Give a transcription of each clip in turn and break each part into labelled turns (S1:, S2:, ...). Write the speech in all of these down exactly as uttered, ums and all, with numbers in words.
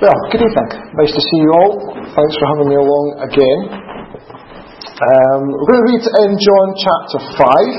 S1: Well, good evening. Nice to see you all. Thanks for having me along again. Um, we're going to read in John chapter five.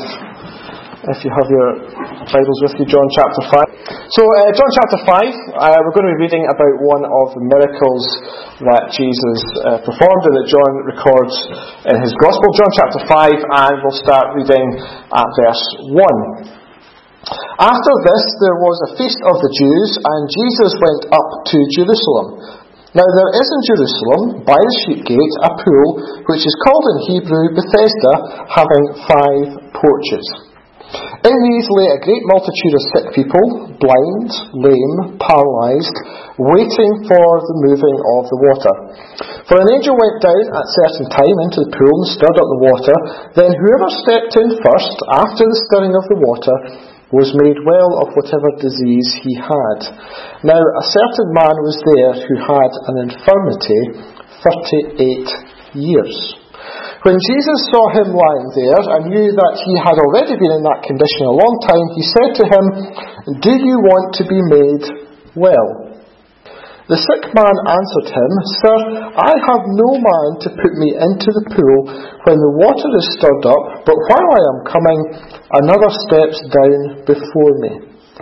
S1: If you have your Bibles with you, John chapter five. So, uh, John chapter five, uh, we're going to be reading about one of the miracles that Jesus uh, performed and that John records in his Gospel. John chapter five, and we'll start reading at verse one. After this there was a feast of the Jews, and Jesus went up to Jerusalem. Now there is in Jerusalem, by the sheep gate, a pool, which is called in Hebrew Bethesda, having five porches. In these lay a great multitude of sick people, blind, lame, paralysed, waiting for the moving of the water. For an angel went down at a certain time into the pool and stirred up the water. Then whoever stepped in first, after the stirring of the water, was made well of whatever disease he had. Now a certain man was there who had an infirmity thirty-eight years. When Jesus saw him lying there and knew that he had already been in that condition a long time, he said to him, "Do you want to be made well?" The sick man answered him, "Sir, I have no man to put me into the pool when the water is stirred up, but while I am coming, another steps down before me."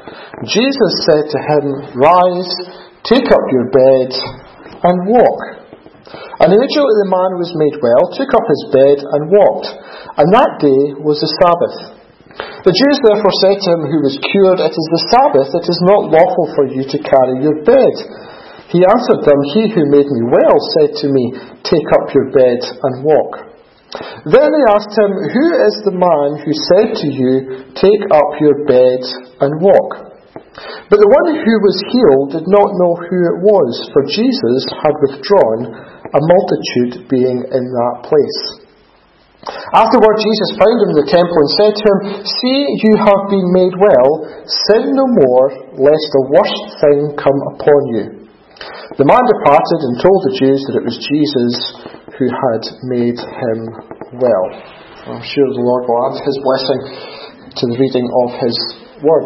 S1: Jesus said to him, "Rise, take up your bed, and walk." And immediately the man was made well, took up his bed, and walked. And that day was the Sabbath. The Jews therefore said to him who was cured, "It is the Sabbath, it is not lawful for you to carry your bed." He answered them, "He who made me well said to me, 'Take up your bed and walk.'" Then they asked him, "Who is the man who said to you, 'Take up your bed and walk'?" But the one who was healed did not know who it was, for Jesus had withdrawn, a multitude being in that place. Afterward Jesus found him in the temple and said to him, "See, you have been made well. Sin no more, lest a worse thing come upon you." The man departed and told the Jews that it was Jesus who had made him well. I'm sure the Lord will add his blessing to the reading of his word.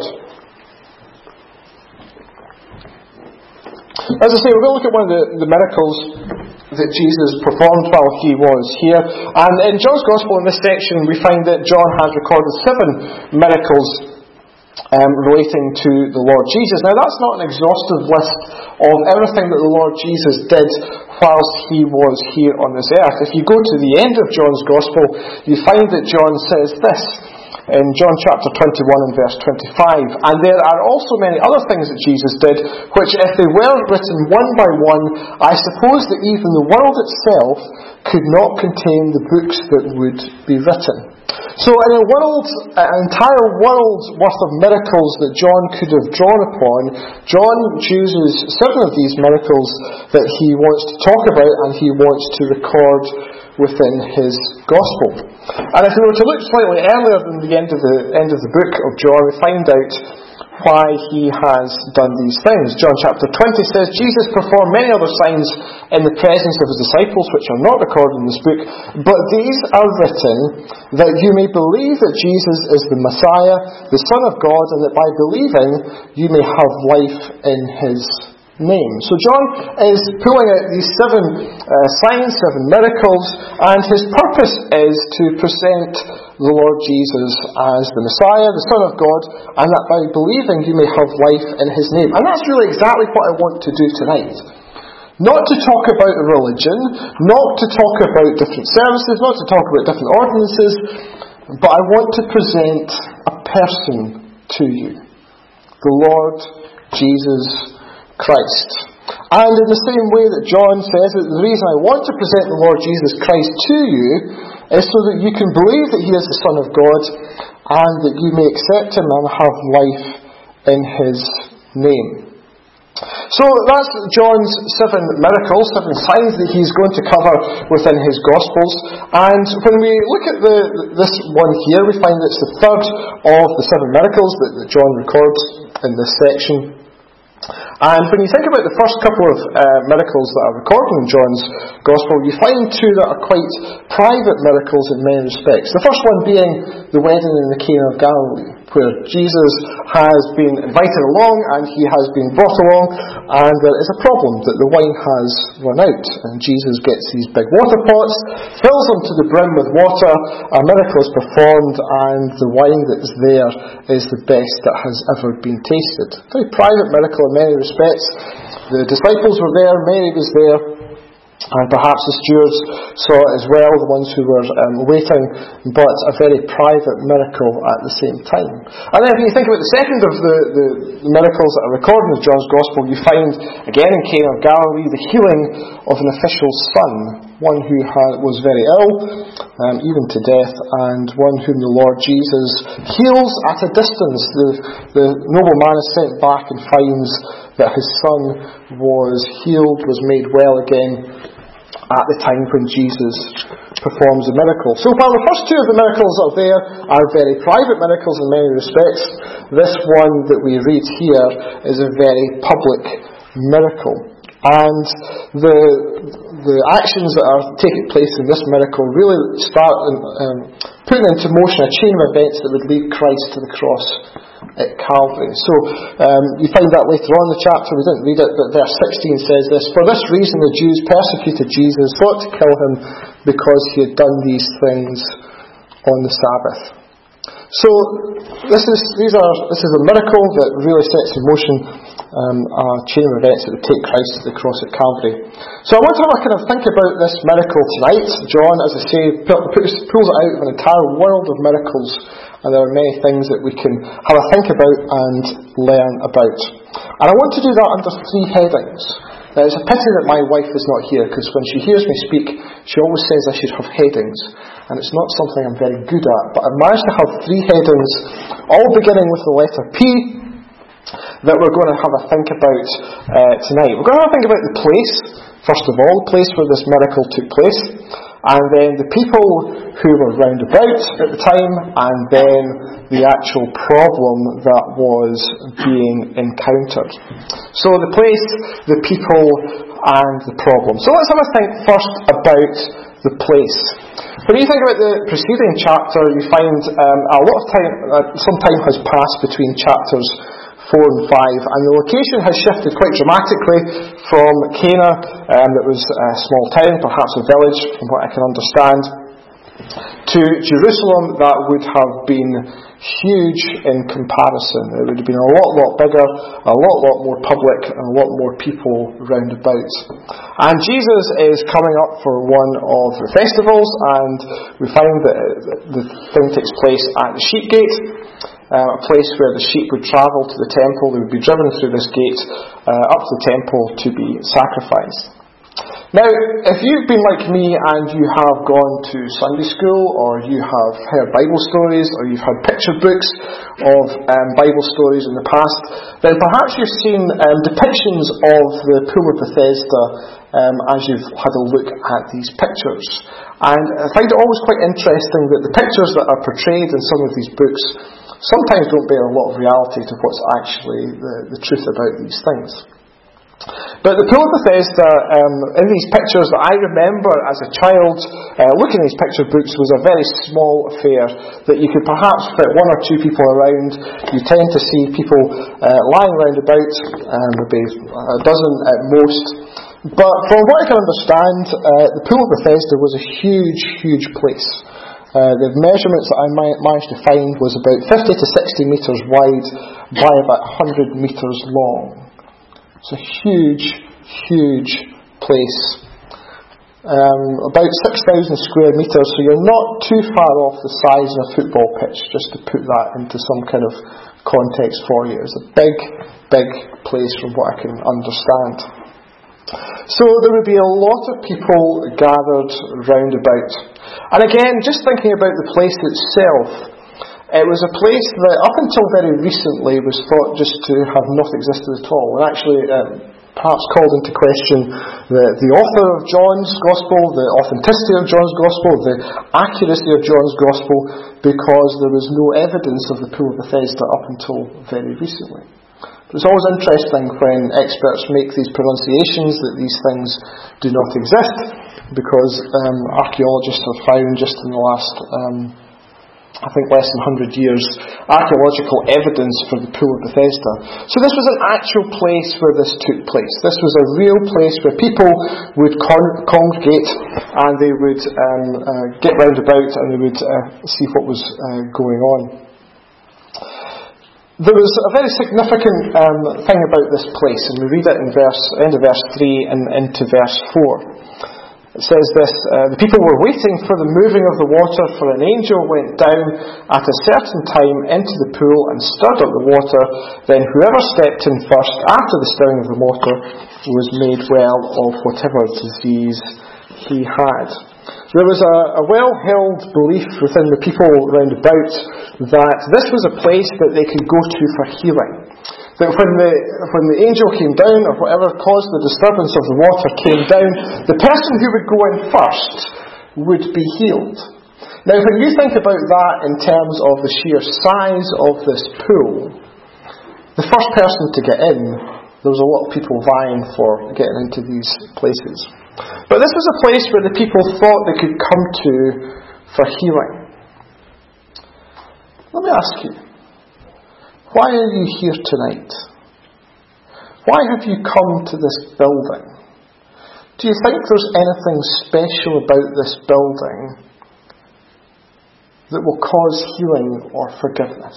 S1: As I say, we're going to look at one of the, the miracles that Jesus performed while he was here. And in John's Gospel, in this section, we find that John has recorded seven miracles um, relating to the Lord Jesus. Now, that's not an exhaustive list of everything that the Lord Jesus did whilst he was here on this earth. If you go to the end of John's Gospel, you find that John says this in John chapter twenty-one and verse twenty-five, "And there are also many other things that Jesus did, which if they were written one by one, I suppose that even the world itself could not contain the books that would be written." So in a world, an entire world's worth of miracles that John could have drawn upon, John chooses seven of these miracles that he wants to talk about and he wants to record within his Gospel. And if we were to look slightly earlier than the end of the end of the book of John, we find out why he has done these things. John chapter twenty says, "Jesus performed many other signs in the presence of his disciples, which are not recorded in this book, but these are written that you may believe that Jesus is the Messiah, the Son of God, and that by believing you may have life in his name." So John is pulling out these seven uh, signs, seven miracles, and his purpose is to present the Lord Jesus as the Messiah, the Son of God, and that by believing you may have life in his name. And that's really exactly what I want to do tonight. Not to talk about a religion, not to talk about different services, not to talk about different ordinances, but I want to present a person to you. The Lord Jesus Christ. And in the same way that John says that the reason I want to present the Lord Jesus Christ to you is so that you can believe that he is the Son of God and that you may accept him and have life in his name. So that's John's seven miracles, seven signs that he's going to cover within his Gospels. And when we look at the, this one here, we find that it's the third of the seven miracles that, that John records in this section. And when you think about the first couple of uh, miracles that are recorded in John's Gospel, you find two that are quite private miracles in many respects. The first one being the wedding in the Cana of Galilee. where Jesus has been invited along and he has been brought along, and there is a problem that the wine has run out, and Jesus gets these big water pots, fills them to the brim with water, a miracle is performed, and the wine that is there is the best that has ever been tasted. A very private miracle in many respects. The disciples were there, Mary was there, and perhaps the stewards saw it as well, the ones who were um, waiting, but a very private miracle at the same time. And then if you think about the second of the, the miracles that are recorded in John's Gospel, you find, again in Cana of Galilee, the healing of an official's son, one who had, was very ill, um, even to death, and one whom the Lord Jesus heals at a distance. The, the nobleman is sent back and finds that his son was healed, was made well again, at the time when Jesus performs a miracle. So while the first two of the miracles are there are very private miracles in many respects, this one that we read here is a very public miracle. And the the actions that are taking place in this miracle really start in, um, putting into motion a chain of events that would lead Christ to the cross at Calvary. So um, you find that later on in the chapter. We didn't read it, but verse sixteen says this: "For this reason the Jews persecuted Jesus, sought to kill him, because he had done these things on the Sabbath." So this is these are this is a miracle that really sets in motion um, a chain of events that would take Christ to the cross at Calvary. So I want to have a kind of think about this miracle tonight. John, as I say, pulls it out of an entire world of miracles, and there are many things that we can have a think about and learn about. And I want to do that under three headings. Now, it's a pity that my wife is not here, because when she hears me speak, she always says I should have headings, and it's not something I'm very good at. But I've managed to have three headings, all beginning with the letter P, that we're going to have a think about uh, tonight. We're going to have a think about the place, first of all, the place where this miracle took place, and then the people who were round about at the time, and then the actual problem that was being encountered. So the place, the people, and the problem. So let's have a think first about the place. When you think about the preceding chapter, you find um, a lot of time, uh, some time has passed between chapters four and five, and the location has shifted quite dramatically from Cana, um, that was a small town, perhaps a village, from what I can understand, to Jerusalem that would have been huge in comparison. It would have been a lot, lot bigger, a lot, lot more public, and a lot more people round about. And Jesus is coming up for one of the festivals, and we find that the thing takes place at the sheep gate, uh, a place where the sheep would travel to the temple. They would be driven through this gate uh, up to the temple to be sacrificed. Now, if you've been like me and you have gone to Sunday school, or you have heard Bible stories, or you've had picture books of um, Bible stories in the past, then perhaps you've seen um, depictions of the Pool of Bethesda um, as you've had a look at these pictures. And I find it always quite interesting that the pictures that are portrayed in some of these books sometimes don't bear a lot of reality to what's actually the, the truth about these things. But the Pool of Bethesda, um, in these pictures that I remember as a child, uh, looking at these picture books, was a very small affair that you could perhaps fit one or two people around. You tend to see people uh, lying around about, um, maybe a dozen at most. But from what I can understand, uh, the Pool of Bethesda was a huge, huge place. Uh, the measurements that I managed to find was about fifty to sixty metres wide by about one hundred metres long. It's a huge, huge place. Um, about six thousand square metres, so you're not too far off the size of a football pitch, just to put that into some kind of context for you. It's a big, big place from what I can understand. So there would be a lot of people gathered round about. And again, just thinking about the place itself, it was a place that up until very recently was thought just to have not existed at all, and actually um, perhaps called into question the, the author of John's Gospel, the authenticity of John's Gospel, the accuracy of John's Gospel, because there was no evidence of the Pool of Bethesda up until very recently. But it's always interesting when experts make these pronunciations that these things do not exist, because um, archaeologists have found just in the last um, I think less than one hundred years, archaeological evidence for the Pool of Bethesda. So this was an actual place where this took place. This was a real place where people would con- congregate and they would um, uh, get round about and they would uh, see what was uh, going on. There was a very significant um, thing about this place, and we read it in verse, end of verse three and into verse four. It says this, uh, the people were waiting for the moving of the water, for an angel went down at a certain time into the pool and stirred up the water. Then whoever stepped in first after the stirring of the water was made well of whatever disease he had. There was a, a well-held belief within the people round about that this was a place that they could go to for healing. That when the when the angel came down, or whatever caused the disturbance of the water came down, the person who would go in first would be healed. Now, when you think about that in terms of the sheer size of this pool, the first person to get in, there was a lot of people vying for getting into these places. But this was a place where the people thought they could come to for healing. Let me ask you, why are you here tonight? Why have you come to this building? Do you think there's anything special about this building that will cause healing or forgiveness?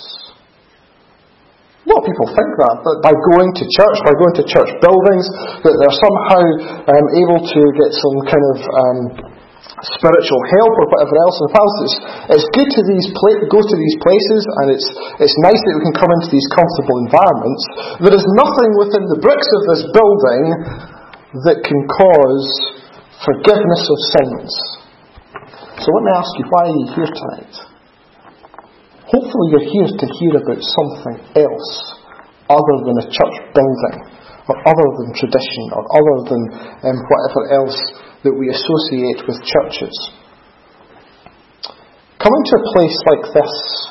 S1: A lot of people think that, that by going to church, by going to church buildings, that they're somehow um, able to get some kind of um, spiritual help or whatever else. And it's, it's good to these pla- go to these places, and it's it's nice that we can come into these comfortable environments. There is nothing within the bricks of this building that can cause forgiveness of sins. So let me ask you, why are you here tonight? Hopefully you're here to hear about something else other than a church building, or other than tradition, or other than um, whatever else that we associate with churches. Coming to a place like this,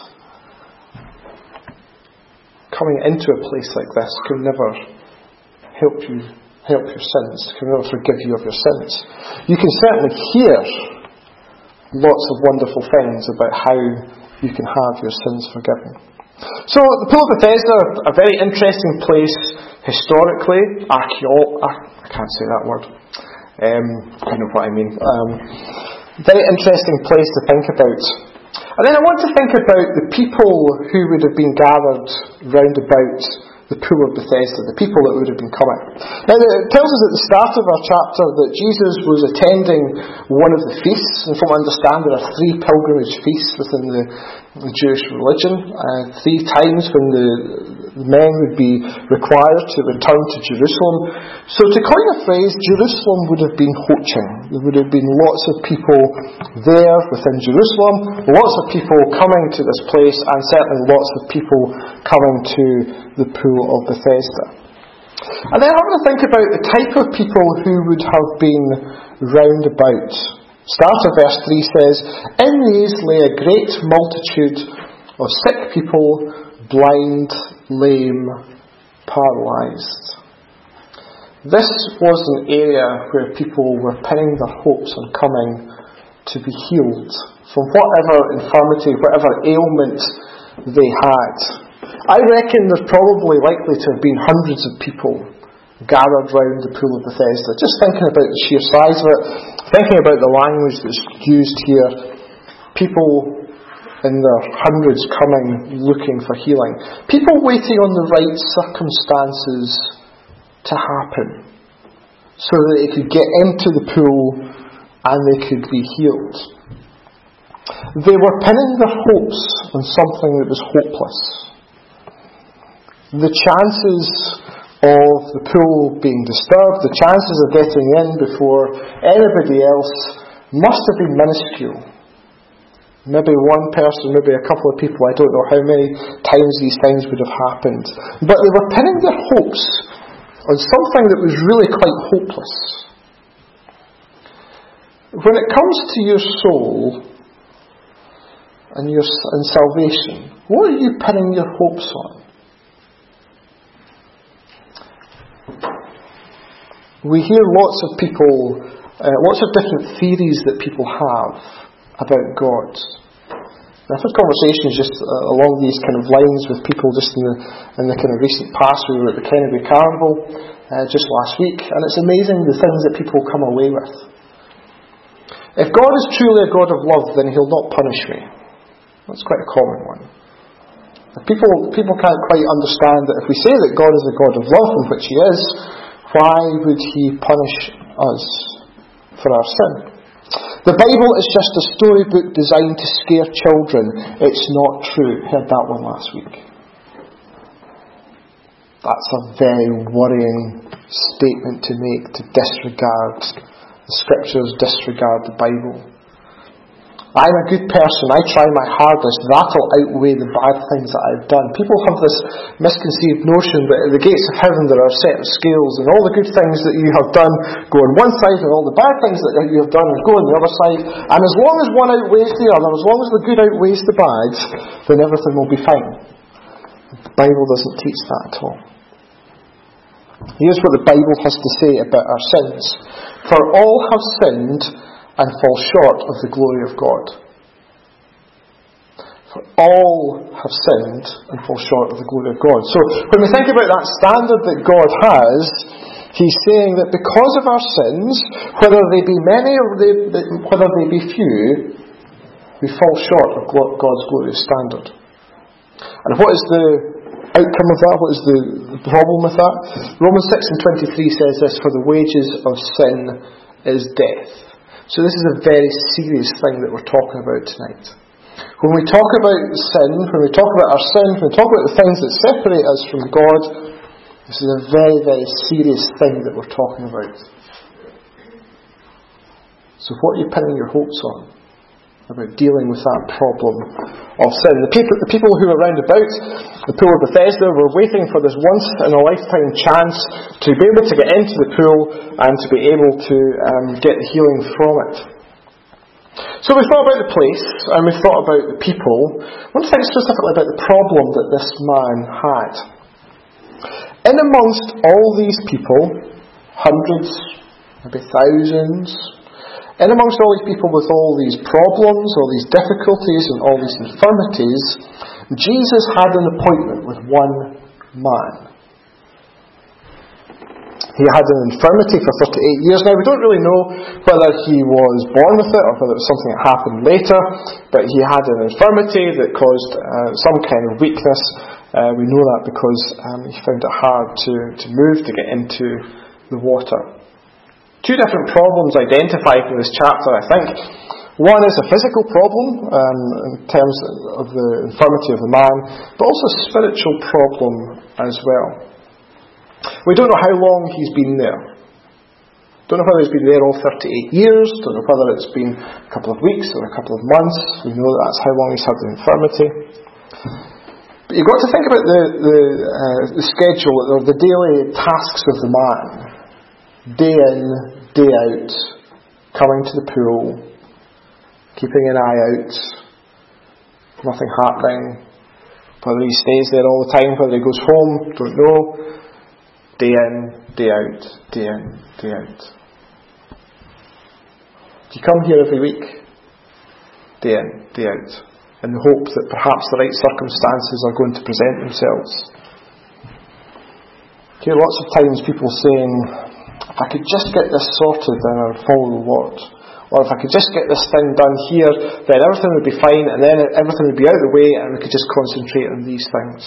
S1: coming into a place like this can never help you help your sins, can never forgive you of your sins. You can certainly hear lots of wonderful things about how you can have your sins forgiven. So the Pool of Bethesda, a very interesting place historically, archaeo- I can't say that word. Um, I know what I mean. Um, very interesting place to think about. And then I want to think about the people who would have been gathered round about the Pool of Bethesda, the people that would have been coming. Now, it tells us at the start of our chapter that Jesus was attending one of the feasts, and from what I understand there are three pilgrimage feasts within the, the Jewish religion, uh, three times when the men would be required to return to Jerusalem. So to coin a phrase, Jerusalem would have been hoching. There would have been lots of people there within Jerusalem, lots of people coming to this place, and certainly lots of people coming to the Pool of Bethesda. And then I want to think about the type of people who would have been round about. Start of verse three says, "In these lay a great multitude of sick people, blind, lame, paralysed." This was an area where people were pinning their hopes on coming to be healed from whatever infirmity, whatever ailment they had. I reckon there's probably likely to have been hundreds of people gathered round the Pool of Bethesda. Just thinking about the sheer size of it, thinking about the language that's used here, people in their hundreds coming looking for healing. People waiting on the right circumstances to happen so that they could get into the pool and they could be healed. They were pinning their hopes on something that was hopeless. The chances of the pool being disturbed, the chances of getting in before anybody else must have been minuscule. Maybe one person, maybe a couple of people, I don't know how many times these things would have happened. But they were pinning their hopes on something that was really quite hopeless. When it comes to your soul and your and salvation, what are you pinning your hopes on? We hear lots of people, uh, lots of different theories that people have about God. And I've had conversations just uh, along these kind of lines with people just in the, in the kind of recent past. We were at the Kennedy Carnival uh, just last week, and it's amazing the things that people come away with. If God is truly a God of love, then He'll not punish me. That's quite a common one. People, people can't quite understand that if we say that God is a God of love, and which He is, why would He punish us for our sin? The Bible is just a storybook designed to scare children. It's not true. Heard that one last week. That's a very worrying statement to make, to disregard the Scriptures, disregard the Bible. I'm a good person, I try my hardest, that'll outweigh the bad things that I've done. People have this misconceived notion that at the gates of heaven there are a set of scales, and all the good things that you have done go on one side, and all the bad things that you have done go on the other side, and as long as one outweighs the other, as long as the good outweighs the bad, then everything will be fine. The Bible doesn't teach that at all. Here's what the Bible has to say about our sins. For all have sinned and fall short of the glory of God. For all have sinned and fall short of the glory of God. So when we think about that standard that God has, He's saying that because of our sins, whether they be many or they, whether they be few, we fall short of God's glorious standard. And what is the outcome of that? What is the, the problem with that? Romans six and twenty-three says this: for the wages of sin is death. So this is a very serious thing that we're talking about tonight. When we talk about sin, when we talk about our sin, when we talk about the things that separate us from God, this is a very, very serious thing that we're talking about. So what are you pinning your hopes on about dealing with that problem of sin? The people, the people who were round about the pool of Bethesda were waiting for this once-in-a-lifetime chance to be able to get into the pool and to be able to um, get the healing from it. So we've thought about the place and we've thought about the people. I want to think specifically about the problem that this man had. In amongst all these people, hundreds, maybe thousands, in amongst all these people with all these problems, all these difficulties and all these infirmities, Jesus had an appointment with one man. He had an infirmity for thirty-eight years. Now, we don't really know whether he was born with it or whether it was something that happened later, but he had an infirmity that caused uh, some kind of weakness. Uh, we know that because um, he found it hard to, to move, to get into the water. Two different problems identified in this chapter, I think. One is a physical problem um, in terms of the infirmity of the man, but also a spiritual problem as well. We don't know how long he's been there. Don't know whether he's been there all thirty-eight years, don't know whether it's been a couple of weeks or a couple of months. We know that that's how long he's had the infirmity. But you've got to think about the, the, uh, the schedule or the daily tasks of the man. Day in, day out, coming to the pool, keeping an eye out, nothing happening. Whether he stays there all the time, whether he goes home, don't know. Day in, day out, day in, day out. Do you come here every week? Day in, day out, in the hope that perhaps the right circumstances are going to present themselves. I hear lots of times people saying, if I could just get this sorted, then I would follow the Lord. Or if I could just get this thing done here, then everything would be fine, and then everything would be out of the way, and we could just concentrate on these things.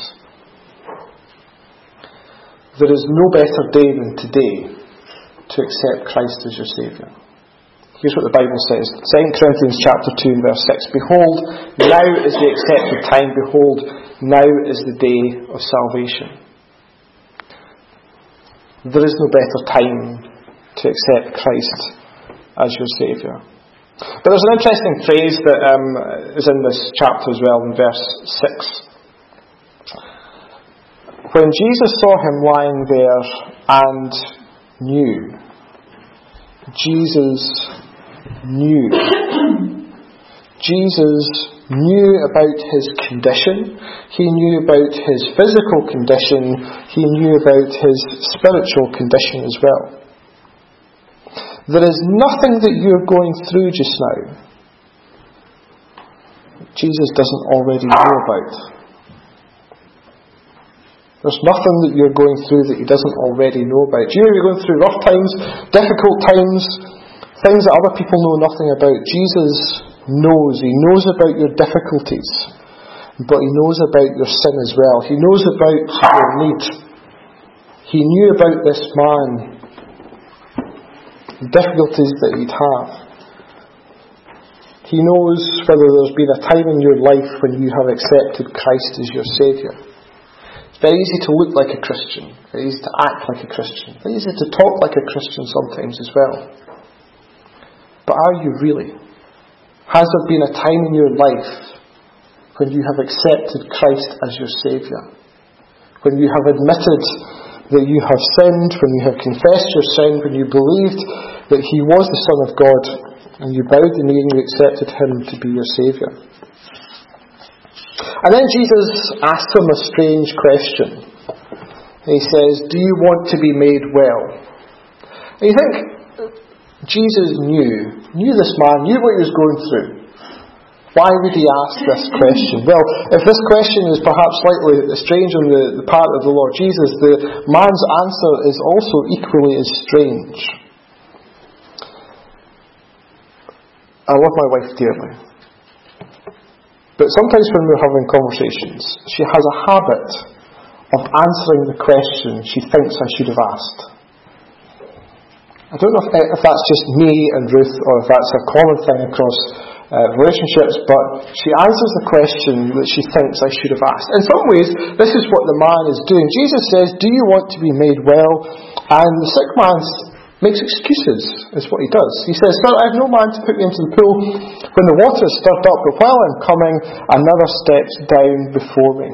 S1: There is no better day than today to accept Christ as your Saviour. Here's what the Bible says. Second Corinthians chapter two and verse six. Behold, now is the accepted time. Behold, now is the day of salvation. There is no better time to accept Christ as your Saviour. But there's an interesting phrase that um, is in this chapter as well, in verse six. When Jesus saw him lying there and knew, Jesus knew. Jesus knew about his condition. He knew about his physical condition. He knew about his spiritual condition as well. There is nothing that you're going through just now Jesus doesn't already know about. There's nothing that you're going through that He doesn't already know about. You know, you're going through rough times, difficult times, things that other people know nothing about. Jesus knows. He knows about your difficulties, but He knows about your sin as well. He knows about your need. He knew about this man, the difficulties that he'd have. He knows whether there's been a time in your life when you have accepted Christ as your Saviour. It's very easy to look like a Christian, very easy to act like a Christian, very easy to talk like a Christian sometimes as well. But are you really? Has there been a time in your life when you have accepted Christ as your Saviour? When you have admitted that you have sinned, when you have confessed your sin, when you believed that He was the Son of God, and you bowed the knee and you accepted Him to be your Saviour. And then Jesus asks him a strange question. He says, do you want to be made well? And you think, Jesus knew, knew this man, knew what he was going through. Why would he ask this question? Well, if this question is perhaps slightly strange on the, the part of the Lord Jesus, the man's answer is also equally as strange. I love my wife dearly. But sometimes when we're having conversations, she has a habit of answering the question she thinks I should have asked. I don't know if, if that's just me and Ruth, or if that's a common thing across uh, relationships, but she answers the question that she thinks I should have asked. In some ways, this is what the man is doing. Jesus says, do you want to be made well? And the sick man makes excuses, is what he does. He says, sir, I have no man to put me into the pool when the water is stirred up, but while I'm coming, another steps down before me.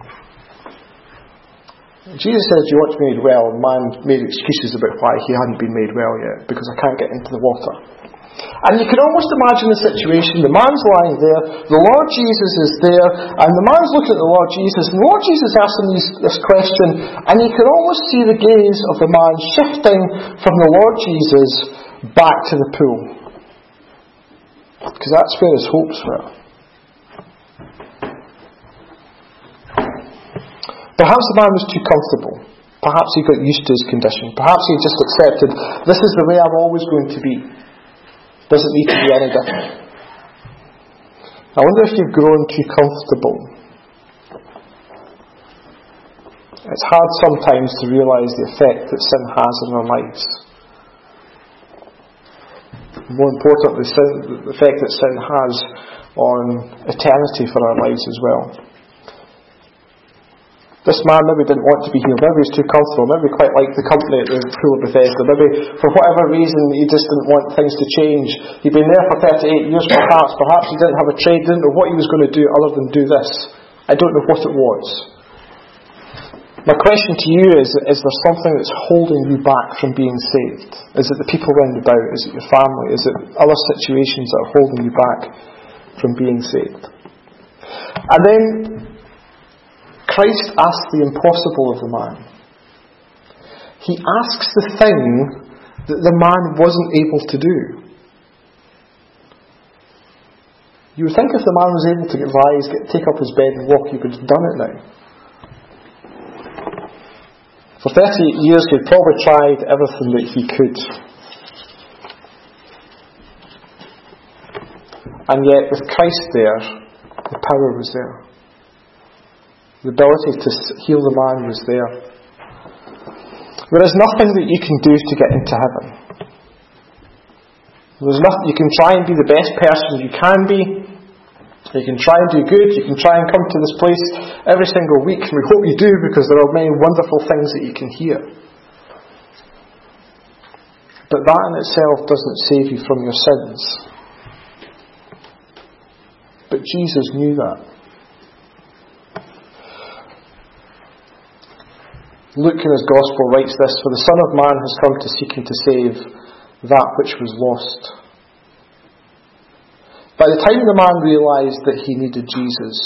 S1: Jesus says, do you want to be made well? And the man made excuses about why he hadn't been made well yet, because I can't get into the water. And you can almost imagine the situation. The man's lying there, the Lord Jesus is there, and the man's looking at the Lord Jesus, and the Lord Jesus asks him these, this question, and you can almost see the gaze of the man shifting from the Lord Jesus back to the pool. Because that's where his hopes were. Perhaps the man was too comfortable. Perhaps he got used to his condition. Perhaps he just accepted, this is the way I'm always going to be. Doesn't need to be any different. I wonder if you've grown too comfortable. It's hard sometimes to realise the effect that sin has on our lives. More importantly, the effect that sin has on eternity for our lives as well. This man maybe didn't want to be healed. Maybe he was too comfortable. Maybe he quite liked the company at the pool of Bethesda. Maybe for whatever reason he just didn't want things to change. He'd been there for thirty-eight years perhaps. Perhaps he didn't have a trade, didn't know what he was going to do other than do this. I don't know what it was. My question to you is, is there something that's holding you back from being saved? Is it the people round about? Is it your family? Is it other situations that are holding you back from being saved? And then Christ asks the impossible of the man. He asks the thing that the man wasn't able to do. You would think if the man was able to rise, get, take up his bed and walk, he would have done it now. For thirty-eight years he'd probably tried everything that he could. And yet with Christ there, the power was there. The ability to heal the man was there. There is nothing that you can do to get into heaven. There's nothing. You can try and be the best person you can be. You can try and do good. You can try and come to this place every single week. And we hope you do, because there are many wonderful things that you can hear. But that in itself doesn't save you from your sins. But Jesus knew that. Luke in his Gospel writes this, for the Son of Man has come to seek and to save that which was lost. By the time the man realised that he needed Jesus,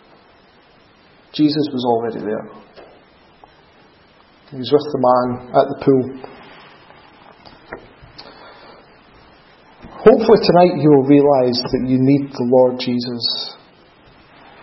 S1: Jesus was already there. He was with the man at the pool. Hopefully tonight you will realise that you need the Lord Jesus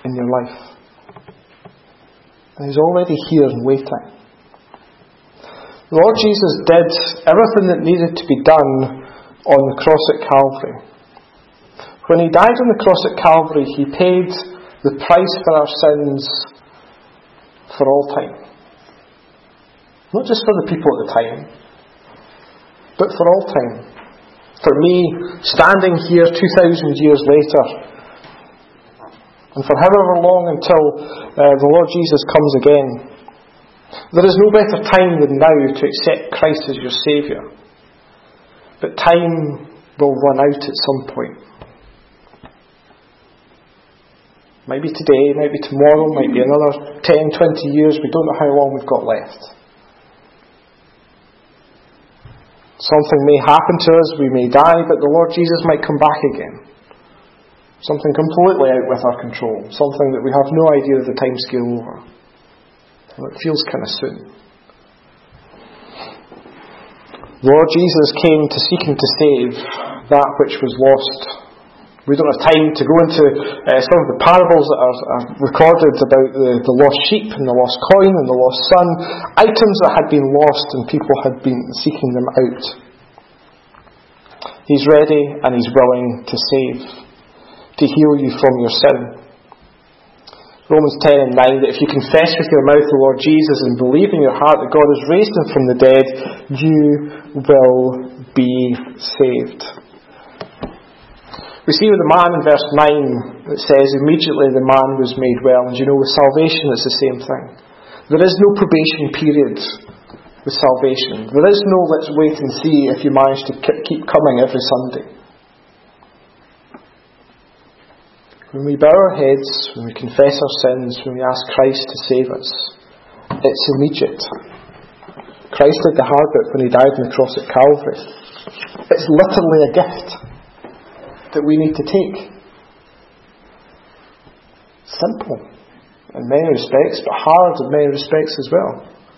S1: in your life. And He's already here and waiting. The Lord Jesus did everything that needed to be done on the cross at Calvary. When He died on the cross at Calvary, He paid the price for our sins for all time. Not just for the people at the time, but for all time. For me, standing here two thousand years later, and for however long until uh, the Lord Jesus comes again, there is no better time than now to accept Christ as your Saviour. But time will run out at some point. Might be today, might be tomorrow, might be another ten, twenty years. We don't know how long we've got left. Something may happen to us, we may die, but the Lord Jesus might come back again. Something completely out with our control. Something that we have no idea of the time scale over. And it feels kind of soon. The Lord Jesus came to seek and to save that which was lost. We don't have time to go into uh, some of the parables that are, are recorded about the, the lost sheep and the lost coin and the lost son. Items that had been lost and people had been seeking them out. He's ready and He's willing to save, to heal you from your sin. Romans ten and nine, that if you confess with your mouth the Lord Jesus and believe in your heart that God has raised Him from the dead, you will be saved. We see with the man in verse nine, it says, immediately the man was made well. And you know, with salvation it's the same thing. There is no probation period with salvation. There is no let's wait and see if you manage to keep coming every Sunday. When we bow our heads, when we confess our sins, when we ask Christ to save us, it's immediate. Christ did the hard bit when He died on the cross at Calvary. It's literally a gift that we need to take. Simple in many respects, but hard in many respects as well.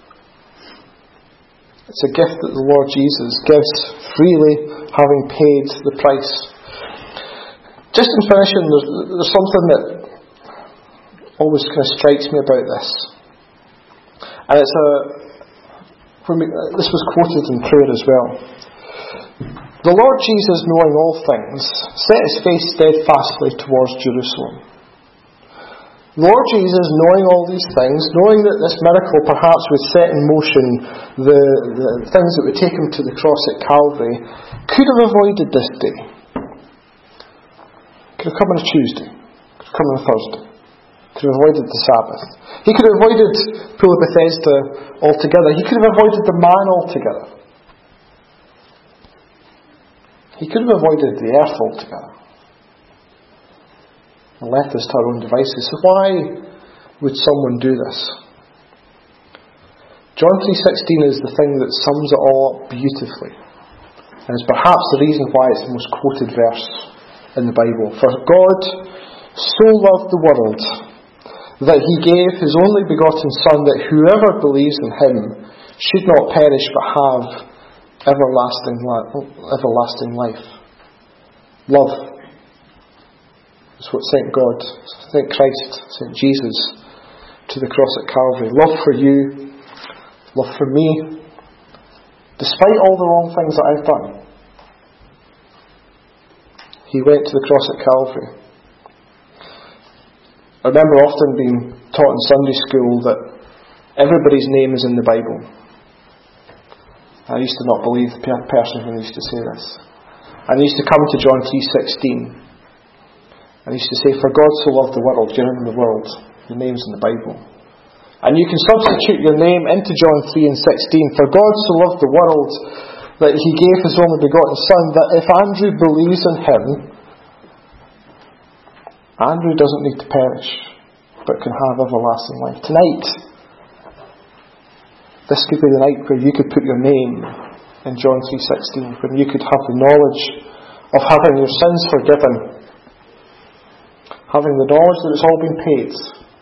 S1: It's a gift that the Lord Jesus gives freely, having paid the price. Just in finishing, there's, there's something that always kind of strikes me about this. And it's a when we, this was quoted in prayer as well. The Lord Jesus, knowing all things, set His face steadfastly towards Jerusalem. The Lord Jesus, knowing all these things, knowing that this miracle perhaps would set in motion the, the things that would take Him to the cross at Calvary, could have avoided this day. Could have come on a Tuesday. Could have come on a Thursday. Could have avoided the Sabbath. He could have avoided Pool of Bethesda altogether. He could have avoided the man altogether. He could have avoided the earth altogether and left us to our own devices. So why would someone do this? John three sixteen is the thing that sums it all up beautifully, and is perhaps the reason why it's the most quoted verse in the Bible. For God so loved the world that He gave His only begotten Son, that whoever believes in Him should not perish but have everlasting life. Everlasting life. Love is what sent God, sent Christ, sent Jesus to the cross at Calvary. Love for you, love for me, despite all the wrong things that I've done. He went to the cross at Calvary. I remember often being taught in Sunday school that everybody's name is in the Bible. I used to not believe the person who used to say this. And I used to come to John three sixteen. And I used to say, for God so loved the world, you're in the world. Your name's in the Bible. And you can substitute your name into John three and sixteen. For God so loved the world that He gave His only begotten Son, that if Andrew believes in Him, Andrew doesn't need to perish, but can have everlasting life. Tonight, this could be the night where you could put your name in John three sixteen, when you could have the knowledge of having your sins forgiven, having the knowledge that it's all been paid,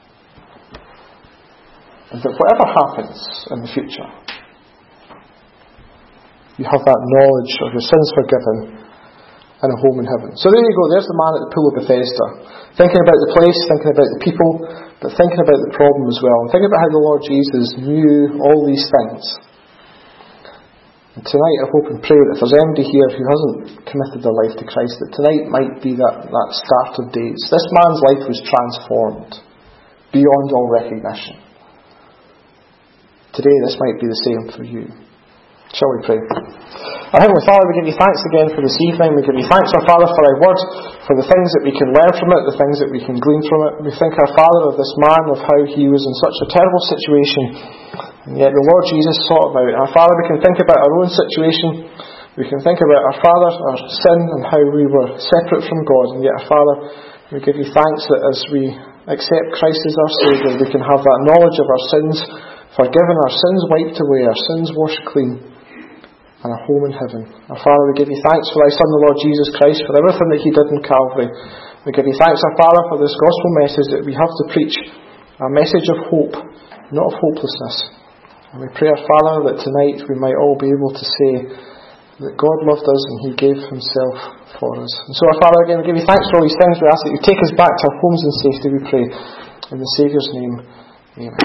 S1: and that whatever happens in the future, you have that knowledge of your sins forgiven and a home in heaven. So there you go, there's the man at the pool of Bethesda. Thinking about the place, thinking about the people, but thinking about the problem as well. And thinking about how the Lord Jesus knew all these things. And tonight I hope and pray that if there's anybody here who hasn't committed their life to Christ, that tonight might be that, that start of days. This man's life was transformed beyond all recognition. Today this might be the same for you. Shall we pray? Our Heavenly Father, we give you thanks again for this evening. We give you thanks, our Father, for thy word, for the things that we can learn from it, the things that we can glean from it. We think, our Father, of this man, of how he was in such a terrible situation, and yet the Lord Jesus sought him out. And our Father, we can think about our own situation. We can think about our Father, our sin, and how we were separate from God. And yet, our Father, we give you thanks that as we accept Christ as our Saviour, we can have that knowledge of our sins forgiven, our sins wiped away, our sins washed clean, and a home in heaven. Our Father, we give you thanks for thy Son, the Lord Jesus Christ, for everything that he did in Calvary. We give you thanks, our Father, for this gospel message that we have to preach, a message of hope, not of hopelessness. And we pray, our Father, that tonight we might all be able to say that God loved us and he gave himself for us. And so, our Father, again, we give you thanks for all these things. We ask that you take us back to our homes in safety, we pray. In the Saviour's name, amen.